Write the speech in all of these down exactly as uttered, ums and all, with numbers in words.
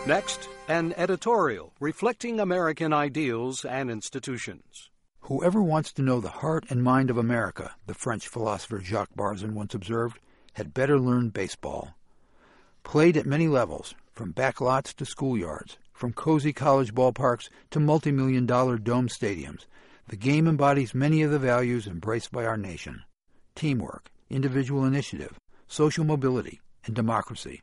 Next, an editorial reflecting American ideals and institutions. Whoever wants to know the heart and mind of America, the French philosopher Jacques Barzun once observed, had better learn baseball. Played at many levels, from backlots to schoolyards, from cozy college ballparks to multi-million dollar dome stadiums, the game embodies many of the values embraced by our nation: teamwork, individual initiative, social mobility, and democracy.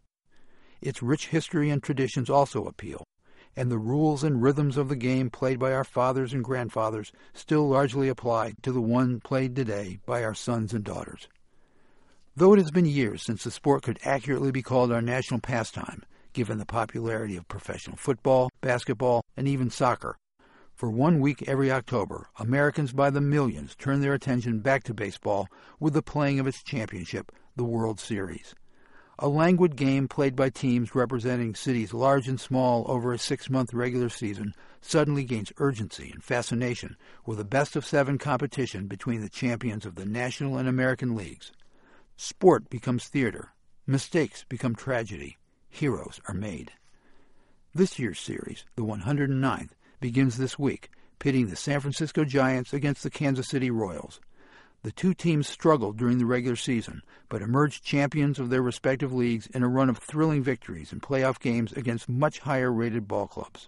Its rich history and traditions also appeal, and the rules and rhythms of the game played by our fathers and grandfathers still largely apply to the one played today by our sons and daughters. Though it has been years since the sport could accurately be called our national pastime, given the popularity of professional football, basketball, and even soccer, for one week every October, Americans by the millions turn their attention back to baseball with the playing of its championship, the World Series. A languid game played by teams representing cities large and small over a six-month regular season suddenly gains urgency and fascination with a best-of-seven competition between the champions of the National and American Leagues. Sport becomes theater. Mistakes become tragedy. Heroes are made. This year's series, the one hundred ninth, begins this week, pitting the San Francisco Giants against the Kansas City Royals. The two teams struggled during the regular season, but emerged champions of their respective leagues in a run of thrilling victories in playoff games against much higher-rated ball clubs.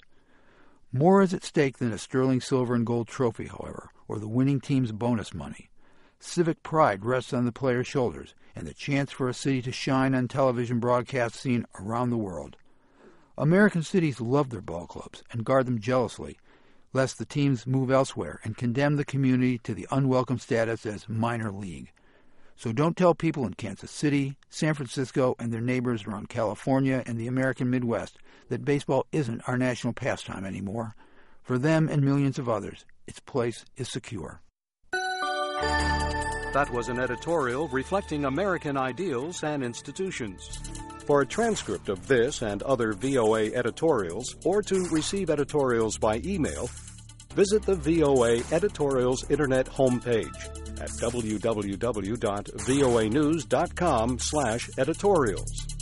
More is at stake than a sterling silver and gold trophy, however, or the winning team's bonus money. Civic pride rests on the players' shoulders, and the chance for a city to shine on television broadcasts seen around the world. American cities love their ball clubs and guard them jealously, lest the teams move elsewhere and condemn the community to the unwelcome status as minor league. So don't tell people in Kansas City, San Francisco, and their neighbors around California and the American Midwest that baseball isn't our national pastime anymore. For them and millions of others, its place is secure. That was an editorial reflecting American ideals and institutions. For a transcript of this and other V O A editorials, or to receive editorials by email, visit the V O A Editorials Internet homepage at w w w dot voa news dot com slash editorials.